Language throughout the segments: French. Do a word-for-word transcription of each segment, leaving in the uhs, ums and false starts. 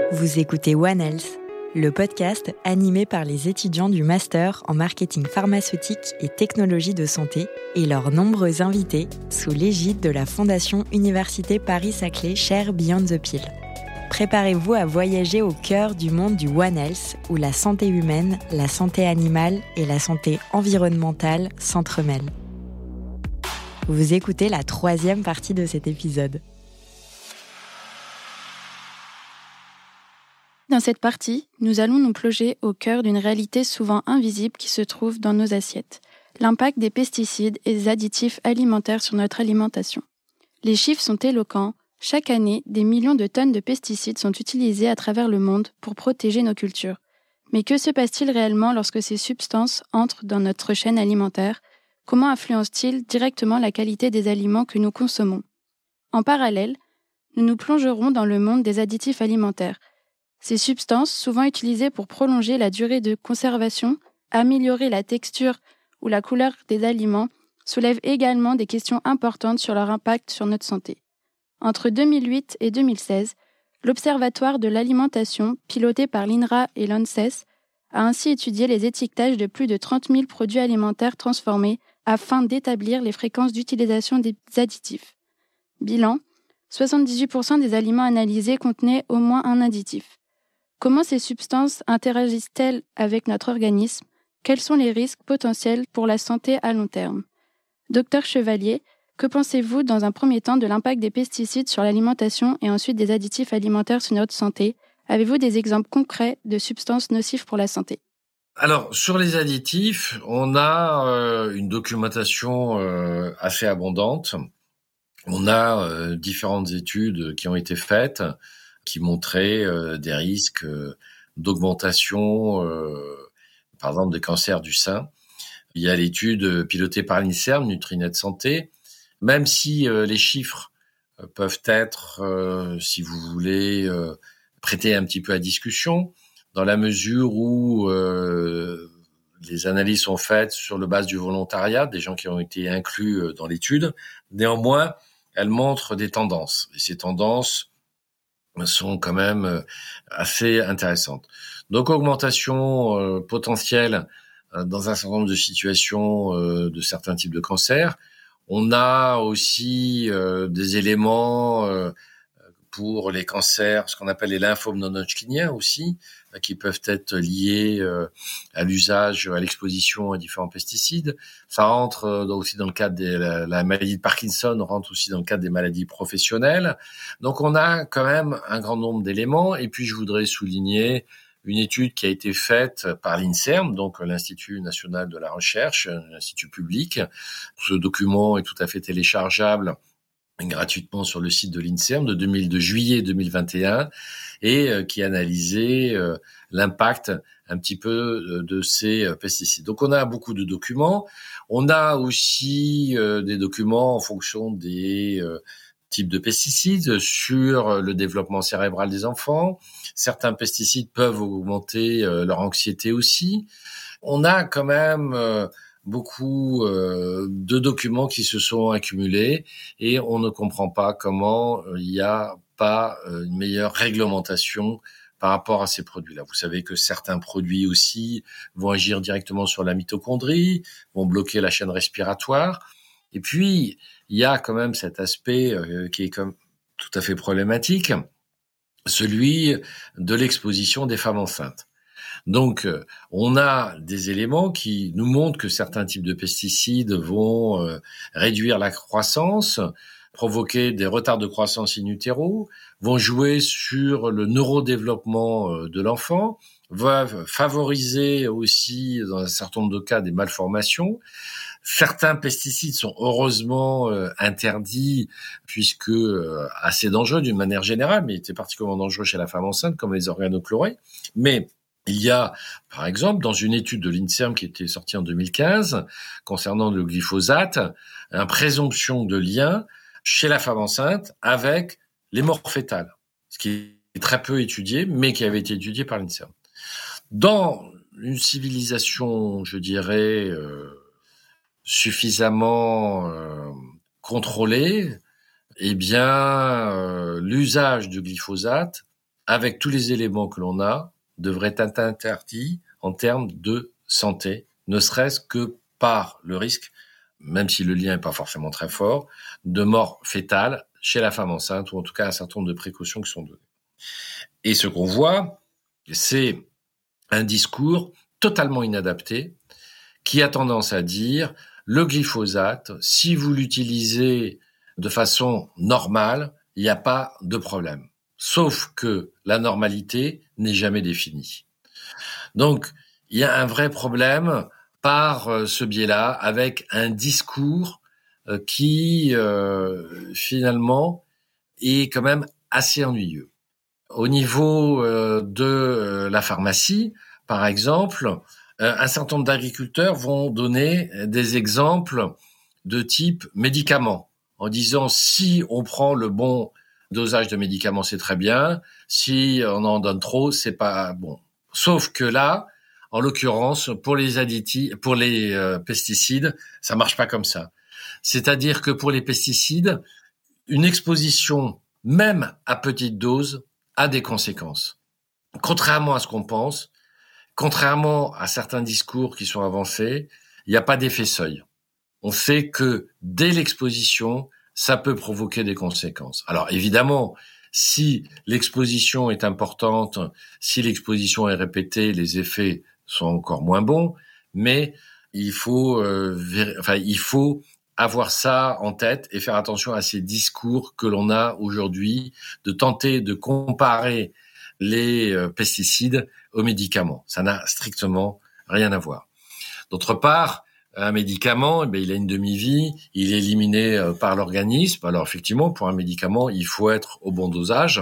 Vous écoutez One Health, le podcast animé par les étudiants du Master en marketing pharmaceutique et technologie de santé et leurs nombreux invités sous l'égide de la Fondation Université Paris-Saclay Share Beyond the Pill. Préparez-vous à voyager au cœur du monde du One Health où la santé humaine, la santé animale et la santé environnementale s'entremêlent. Vous écoutez la troisième partie de cet épisode. Dans cette partie, nous allons nous plonger au cœur d'une réalité souvent invisible qui se trouve dans nos assiettes, l'impact des pesticides et des additifs alimentaires sur notre alimentation. Les chiffres sont éloquents. Chaque année, des millions de tonnes de pesticides sont utilisés à travers le monde pour protéger nos cultures. Mais que se passe-t-il réellement lorsque ces substances entrent dans notre chaîne alimentaire ? Comment influencent-ils directement la qualité des aliments que nous consommons ? En parallèle, nous nous plongerons dans le monde des additifs alimentaires. Ces substances, souvent utilisées pour prolonger la durée de conservation, améliorer la texture ou la couleur des aliments, soulèvent également des questions importantes sur leur impact sur notre santé. Entre deux mille huit et deux mille seize, l'Observatoire de l'alimentation, piloté par l'INRA et l'ANSES, a ainsi étudié les étiquetages de plus de trente mille produits alimentaires transformés afin d'établir les fréquences d'utilisation des additifs. Bilan, soixante-dix-huit pour cent des aliments analysés contenaient au moins un additif. Comment ces substances interagissent-elles avec notre organisme ? Quels sont les risques potentiels pour la santé à long terme ? Docteur Chevalier, que pensez-vous dans un premier temps de l'impact des pesticides sur l'alimentation et ensuite des additifs alimentaires sur notre santé ? Avez-vous des exemples concrets de substances nocives pour la santé ? Alors, sur les additifs, on a euh, une documentation euh, assez abondante. On a euh, différentes études qui ont été faites qui montraient euh, des risques euh, d'augmentation, euh, par exemple, des cancers du sein. Il y a l'étude pilotée par l'INSERM, Nutrinet Santé. Même si euh, les chiffres euh, peuvent être, euh, si vous voulez, euh, prêter un petit peu à discussion, dans la mesure où euh, les analyses sont faites sur le base du volontariat, des gens qui ont été inclus dans l'étude. Néanmoins, elles montrent des tendances. Et ces tendances sont quand même assez intéressantes. Donc, augmentation euh, potentielle euh, dans un certain nombre de situations euh, de certains types de cancers. On a aussi euh, des éléments euh, pour les cancers, ce qu'on appelle les lymphomes non-hodgkiniens aussi, euh, qui peuvent être liés euh, à l'usage, à l'exposition à différents pesticides. Ça rentre euh, aussi dans le cadre de la, la maladie de Parkinson, rentre aussi dans le cadre des maladies professionnelles. Donc on a quand même un grand nombre d'éléments. Et puis je voudrais souligner une étude qui a été faite par l'INSERM, donc l'Institut national de la recherche, l'institut public. Ce document est tout à fait téléchargeable gratuitement sur le site de l'INSERM de, deux mille, de juillet deux mille vingt et un et euh, qui analysait euh, l'impact un petit peu euh, de ces euh, pesticides. Donc on a beaucoup de documents. On a aussi euh, des documents en fonction des euh, types de pesticides sur le développement cérébral des enfants. Certains pesticides peuvent augmenter euh, leur anxiété aussi. On a quand même euh, beaucoup euh, de documents qui se sont accumulés et on ne comprend pas comment il euh, n'y a pas euh, une meilleure réglementation par rapport à ces produits-là. Vous savez que certains produits aussi vont agir directement sur la mitochondrie, vont bloquer la chaîne respiratoire. Et puis, il y a quand même cet aspect euh, qui est comme tout à fait problématique, celui de l'exposition des femmes enceintes. Donc, euh, on a des éléments qui nous montrent que certains types de pesticides vont euh, réduire la croissance, provoquer des retards de croissance in utero, vont jouer sur le neurodéveloppement euh, de l'enfant, vont favoriser aussi, dans un certain nombre de cas, des malformations. Certains pesticides sont heureusement euh, interdits puisque euh, assez dangereux d'une manière générale, mais étaient particulièrement dangereux chez la femme enceinte, comme les organochlorés. Mais il y a, par exemple, dans une étude de l'INSERM qui était sortie en deux mille quinze, concernant le glyphosate, une présomption de lien chez la femme enceinte avec les morts fétales, ce qui est très peu étudié, mais qui avait été étudié par l'INSERM. Dans une civilisation, je dirais, euh, suffisamment euh, contrôlée, eh bien, euh, l'usage du glyphosate avec tous les éléments que l'on a, devrait être interdit en termes de santé, ne serait-ce que par le risque, même si le lien n'est pas forcément très fort, de mort fétale chez la femme enceinte, ou en tout cas un certain nombre de précautions qui sont données. Et ce qu'on voit, c'est un discours totalement inadapté qui a tendance à dire le glyphosate, si vous l'utilisez de façon normale, il n'y a pas de problème. Sauf que la normalité n'est jamais définie. Donc, il y a un vrai problème par ce biais-là, avec un discours qui, euh, finalement, est quand même assez ennuyeux. Au niveau euh, de euh, la pharmacie, par exemple, euh, un certain nombre d'agriculteurs vont donner des exemples de type médicaments, en disant si on prend le bon dosage de médicaments, c'est très bien, si on en donne trop, c'est pas bon. Sauf que là, en l'occurrence, pour les additifs, pour les euh, pesticides, ça marche pas comme ça. C'est-à-dire que pour les pesticides, une exposition, même à petite dose, a des conséquences. Contrairement à ce qu'on pense, contrairement à certains discours qui sont avancés, il n'y a pas d'effet seuil. On sait que dès l'exposition, ça peut provoquer des conséquences. Alors évidemment, si l'exposition est importante, si l'exposition est répétée, les effets sont encore moins bons, mais il faut, euh, vér... enfin, il faut avoir ça en tête et faire attention à ces discours que l'on a aujourd'hui, de tenter de comparer les euh, pesticides aux médicaments. Ça n'a strictement rien à voir. D'autre part, un médicament, eh bien, il a une demi-vie, il est éliminé euh, par l'organisme. Alors effectivement, pour un médicament, il faut être au bon dosage,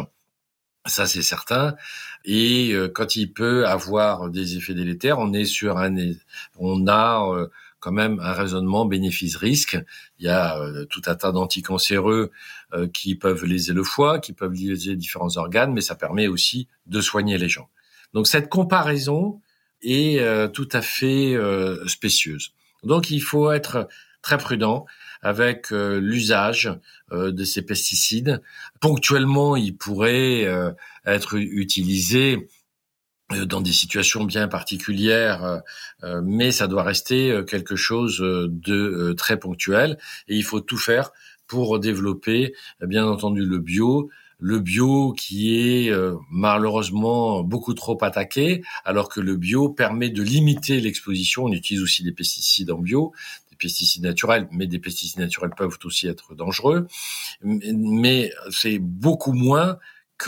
ça c'est certain. Et euh, quand il peut avoir des effets délétères, on est sur un, on a euh, quand même un raisonnement bénéfice-risque. Il y a euh, tout un tas d'anticancéreux euh, qui peuvent léser le foie, qui peuvent léser différents organes, mais ça permet aussi de soigner les gens. Donc cette comparaison est euh, tout à fait euh, spécieuse. Donc il faut être très prudent avec euh, l'usage euh, de ces pesticides. Ponctuellement, ils pourraient euh, être utilisés dans des situations bien particulières, euh, mais ça doit rester quelque chose de euh, très ponctuel. Et il faut tout faire pour développer, bien entendu, le bio, le bio qui est euh, malheureusement beaucoup trop attaqué, alors que le bio permet de limiter l'exposition. On utilise aussi des pesticides en bio, des pesticides naturels, mais des pesticides naturels peuvent aussi être dangereux. Mais c'est beaucoup moins que,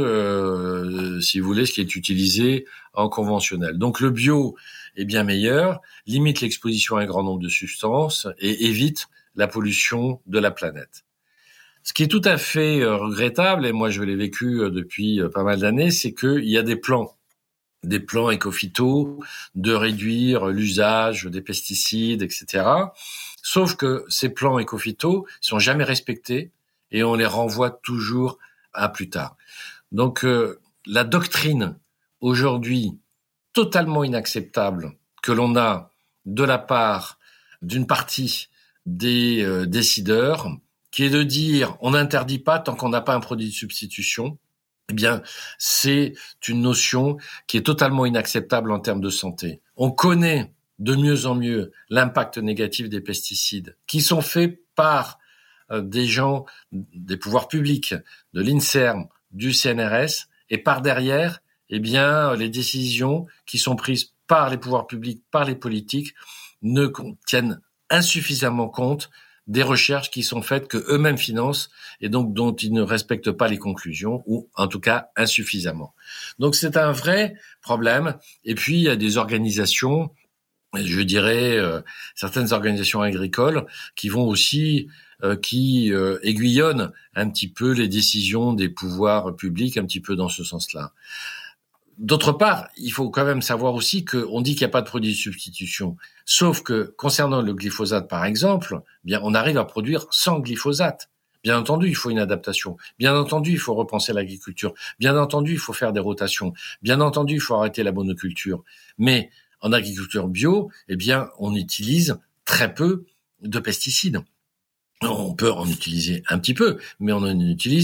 euh, si vous voulez, ce qui est utilisé en conventionnel. Donc le bio est bien meilleur, limite l'exposition à un grand nombre de substances et évite la pollution de la planète. Ce qui est tout à fait euh, regrettable, et moi je l'ai vécu euh, depuis euh, pas mal d'années, c'est qu'il y a des plans, des plans éco-phyto, de réduire l'usage des pesticides, et cetera. Sauf que ces plans éco-phyto sont jamais respectés et on les renvoie toujours à plus tard. Donc euh, la doctrine aujourd'hui totalement inacceptable que l'on a de la part d'une partie des euh, décideurs, qui est de dire on n'interdit pas tant qu'on n'a pas un produit de substitution, eh bien c'est une notion qui est totalement inacceptable en termes de santé. On connaît de mieux en mieux l'impact négatif des pesticides qui sont faits par des gens, des pouvoirs publics, de l'INSERM, du C N R S, et par derrière, eh bien, les décisions qui sont prises par les pouvoirs publics, par les politiques, ne tiennent insuffisamment compte des recherches qui sont faites, que eux-mêmes financent, et donc dont ils ne respectent pas les conclusions, ou en tout cas insuffisamment. Donc c'est un vrai problème. Et puis il y a des organisations, je dirais euh, certaines organisations agricoles, qui vont aussi Euh, qui euh, aiguillonne un petit peu les décisions des pouvoirs publics, un petit peu dans ce sens-là. D'autre part, il faut quand même savoir aussi qu'on dit qu'il n'y a pas de produit de substitution. Sauf que, concernant le glyphosate par exemple, bien, on arrive à produire sans glyphosate. Bien entendu, il faut une adaptation. Bien entendu, il faut repenser l'agriculture. Bien entendu, il faut faire des rotations. Bien entendu, il faut arrêter la monoculture. Mais en agriculture bio, eh bien, on utilise très peu de pesticides. On peut en utiliser un petit peu, mais on en utilise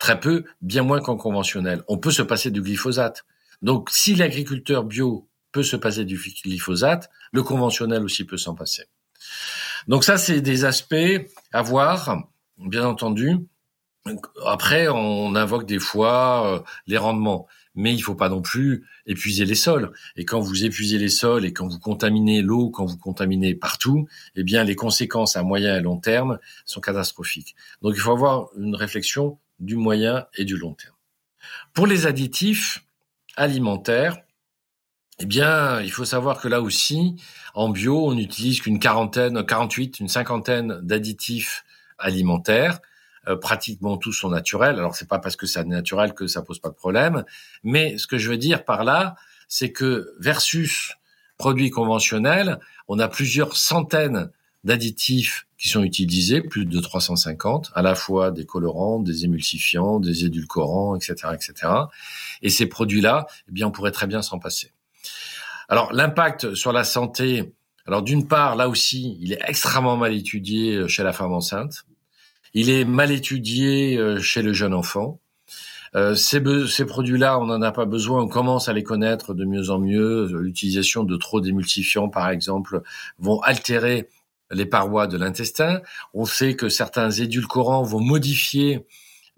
Très peu, bien moins qu'en conventionnel. On peut se passer du glyphosate. Donc, si l'agriculteur bio peut se passer du glyphosate, le conventionnel aussi peut s'en passer. Donc ça, c'est des aspects à voir, bien entendu. Après, on invoque des fois euh, les rendements, mais il faut pas non plus épuiser les sols. Et quand vous épuisez les sols et quand vous contaminez l'eau, quand vous contaminez partout, eh bien les conséquences à moyen et long terme sont catastrophiques. Donc il faut avoir une réflexion du moyen et du long terme. Pour les additifs alimentaires, eh bien, il faut savoir que là aussi, en bio, on n'utilise qu'une quarantaine, quarante-huit, une cinquantaine d'additifs alimentaires. Euh, pratiquement tous sont naturels. Alors, c'est pas parce que c'est naturel que ça pose pas de problème. Mais ce que je veux dire par là, c'est que versus produits conventionnels, on a plusieurs centaines d'additifs qui sont utilisés, plus de trois cent cinquante, à la fois des colorants, des émulsifiants, des édulcorants, et cetera, et cetera. Et ces produits-là, eh bien, on pourrait très bien s'en passer. Alors, l'impact sur la santé, alors d'une part, là aussi, il est extrêmement mal étudié chez la femme enceinte. Il est mal étudié chez le jeune enfant. Euh, ces, be- ces produits-là, on n'en a pas besoin. On commence à les connaître de mieux en mieux. L'utilisation de trop d'émulsifiants, par exemple, vont altérer les parois de l'intestin. On sait que certains édulcorants vont modifier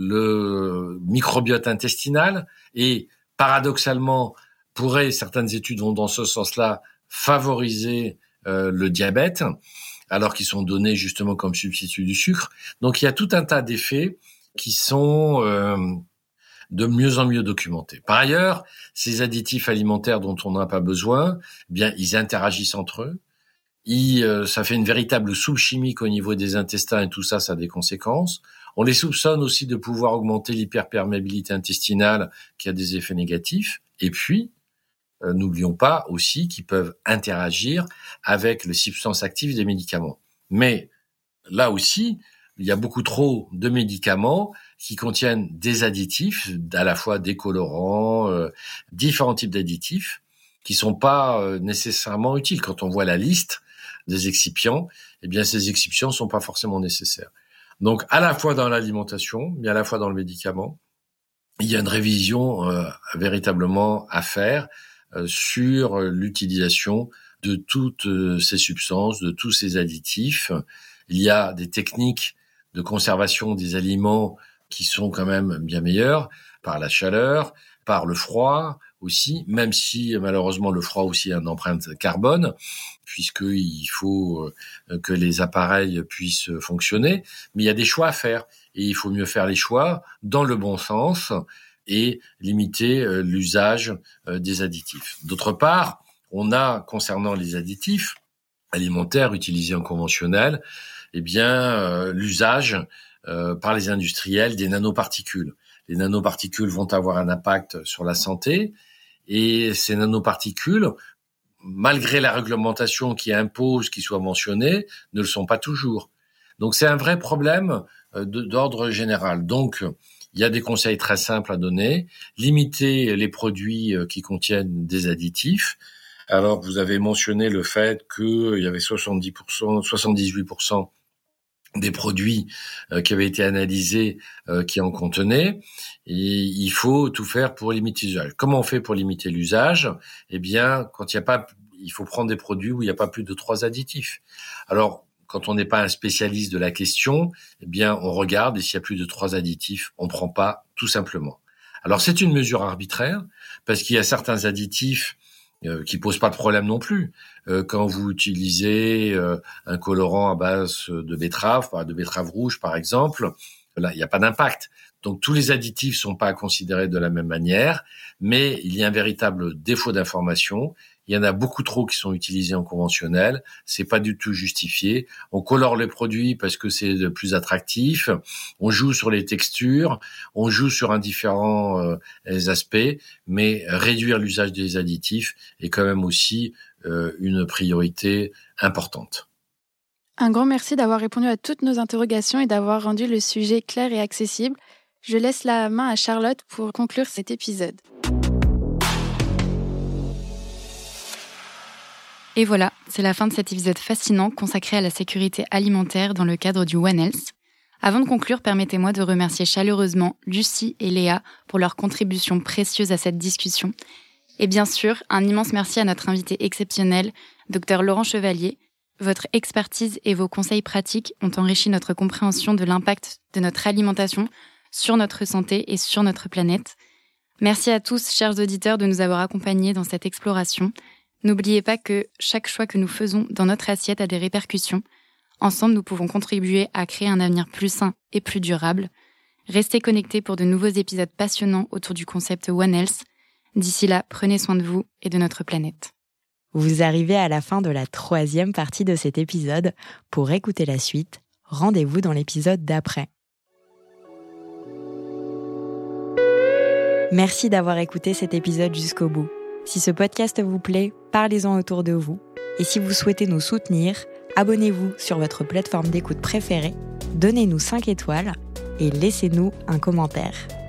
le microbiote intestinal et, paradoxalement, pourrait, certaines études vont dans ce sens-là, favoriser euh, le diabète, alors qu'ils sont donnés justement comme substitut du sucre. Donc il y a tout un tas d'effets qui sont euh, de mieux en mieux documentés. Par ailleurs, ces additifs alimentaires dont on n'a pas besoin, eh bien ils interagissent entre eux. Ils, euh, ça fait une véritable soupe chimique au niveau des intestins et tout ça, ça a des conséquences. On les soupçonne aussi de pouvoir augmenter l'hyperperméabilité intestinale qui a des effets négatifs. Et puis, Euh, n'oublions pas aussi qu'ils peuvent interagir avec les substances actives des médicaments. Mais là aussi, il y a beaucoup trop de médicaments qui contiennent des additifs, à la fois des colorants, euh, différents types d'additifs, qui sont pas euh, nécessairement utiles. Quand on voit la liste des excipients, eh bien ces excipients sont pas forcément nécessaires. Donc à la fois dans l'alimentation, mais à la fois dans le médicament, il y a une révision euh, véritablement à faire sur l'utilisation de toutes ces substances, de tous ces additifs. Il y a des techniques de conservation des aliments qui sont quand même bien meilleures par la chaleur, par le froid aussi, même si malheureusement le froid aussi a une empreinte carbone, puisqu'il faut que les appareils puissent fonctionner. Mais il y a des choix à faire et il faut mieux faire les choix dans le bon sens et limiter euh, l'usage euh, des additifs. D'autre part, on a, concernant les additifs alimentaires utilisés en conventionnel, eh bien, euh, l'usage euh, par les industriels des nanoparticules. Les nanoparticules vont avoir un impact sur la santé et ces nanoparticules, malgré la réglementation qui impose qu'ils soient mentionnés, ne le sont pas toujours. Donc, c'est un vrai problème euh, de, d'ordre général. Donc, il y a des conseils très simples à donner. Limiter les produits qui contiennent des additifs. Alors, vous avez mentionné le fait qu'il y avait soixante-dix pour cent, soixante-dix-huit pour cent des produits qui avaient été analysés qui en contenaient. Et il faut tout faire pour limiter l'usage. Comment on fait pour limiter l'usage ? Eh bien, quand il y a pas, il faut prendre des produits où il n'y a pas plus de trois additifs. Alors, quand on n'est pas un spécialiste de la question, eh bien, on regarde et s'il y a plus de trois additifs, on prend pas, tout simplement. Alors, c'est une mesure arbitraire parce qu'il y a certains additifs euh, qui posent pas de problème non plus. Euh, quand vous utilisez euh, un colorant à base de betterave, de betterave rouge, par exemple, là, il n'y a pas d'impact. Donc, tous les additifs sont pas à considérer de la même manière, mais il y a un véritable défaut d'information. Il y en a beaucoup trop qui sont utilisés en conventionnel. C'est pas du tout justifié. On colore les produits parce que c'est le plus attractif. On joue sur les textures. On joue sur indifférents euh, aspects. Mais réduire l'usage des additifs est quand même aussi euh, une priorité importante. Un grand merci d'avoir répondu à toutes nos interrogations et d'avoir rendu le sujet clair et accessible. Je laisse la main à Charlotte pour conclure cet épisode. Et voilà, c'est la fin de cet épisode fascinant consacré à la sécurité alimentaire dans le cadre du One Health. Avant de conclure, permettez-moi de remercier chaleureusement Lucie et Léa pour leur contribution précieuse à cette discussion. Et bien sûr, un immense merci à notre invité exceptionnel, docteur Laurent Chevalier. Votre expertise et vos conseils pratiques ont enrichi notre compréhension de l'impact de notre alimentation sur notre santé et sur notre planète. Merci à tous, chers auditeurs, de nous avoir accompagnés dans cette exploration. N'oubliez pas que chaque choix que nous faisons dans notre assiette a des répercussions. Ensemble, nous pouvons contribuer à créer un avenir plus sain et plus durable. Restez connectés pour de nouveaux épisodes passionnants autour du concept One Health. D'ici là, prenez soin de vous et de notre planète. Vous arrivez à la fin de la troisième partie de cet épisode. Pour écouter la suite, rendez-vous dans l'épisode d'après. Merci d'avoir écouté cet épisode jusqu'au bout. Si ce podcast vous plaît, parlez-en autour de vous. Et si vous souhaitez nous soutenir, abonnez-vous sur votre plateforme d'écoute préférée, donnez-nous cinq étoiles et laissez-nous un commentaire.